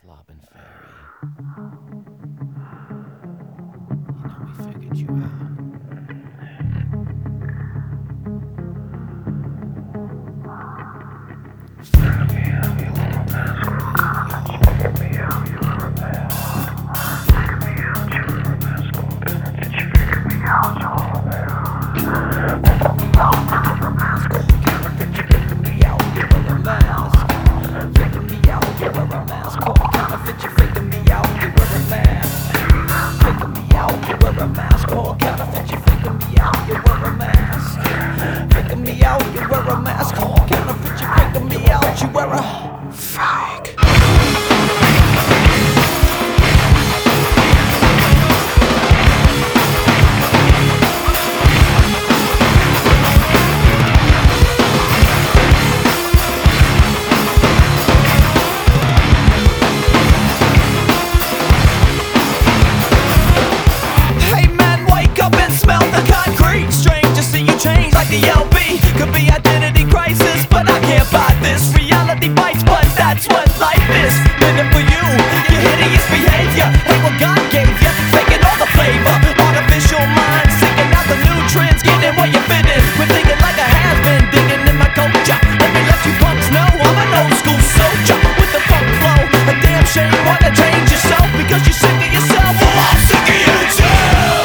slobbing fairy. You know we figured you out. The LB could be identity crisis, but I can't buy this. Reality bites, but that's what life is. Living for you, your hideous behavior ain't what God gave you. Taking all the flavor, artificial mind, seeking out the new trends, getting where you fit in. We're thinking like a has-been, digging in my culture. Let me let you punks know I'm an old school soldier with the funk flow. A damn shame, wanna change yourself because you're sick of yourself. Well, I'm sick of you too.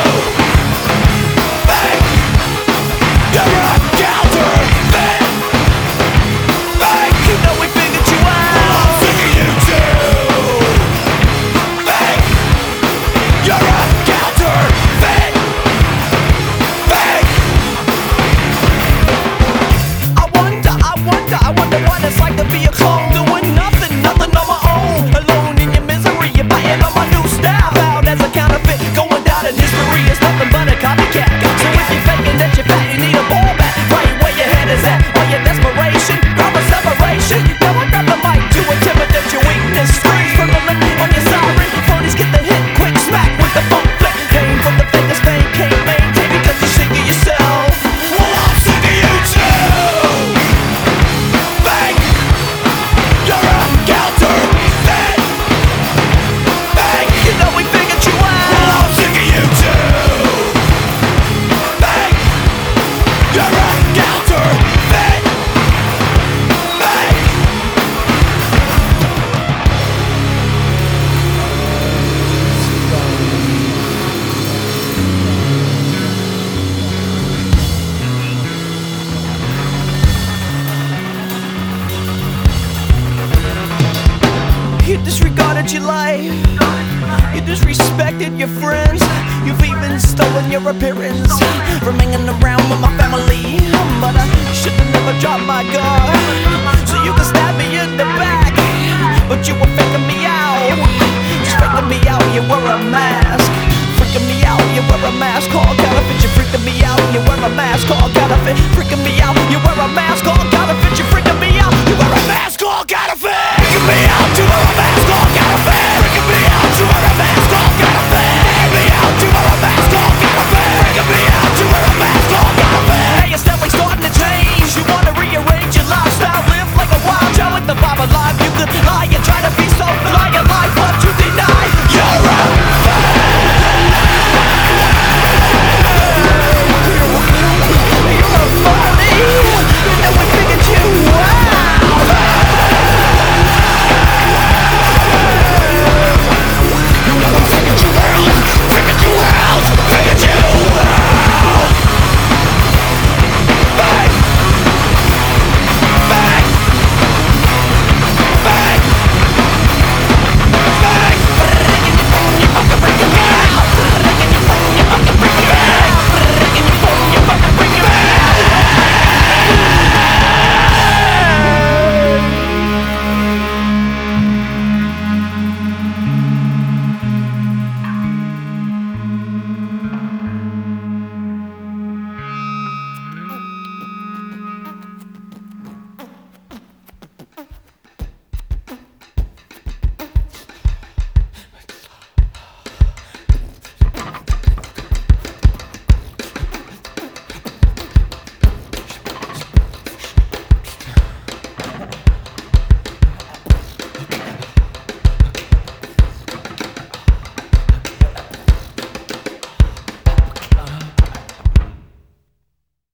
I wonder what it's like to be a clone, doing nothing on my own. Alone in your misery, you're biting on my new style. Out as a counterfeit, going down in history is nothing but a copycat. So if you're faking that you're fat, you need a ball back. Right where your head is at, or your desperation, grab a separation. Now I grab the mic to intimidate your weakness. Screams from the lip on your siren. Phonies get the hit, quick smack with the funk flick. Came from the fakers, fame can't maintain because you're sick of yourself. Well, I'm sick of you too. You disregarded your life, you disrespected your friends. You've even stolen your appearance from hanging around with my family. But I should've never dropped my guard, so you could stab me in the back. But you were faking me out, just faking me out, you wear a mask. Freaking me out, you wear a mask called counterfeit. You're freaking me out, you wear a mask called counterfeit. Freaking me out, you wear a mask called counterfeit. You're freaking me out, you wear a mask called counterfeit. Freaking me out, you wear a mask.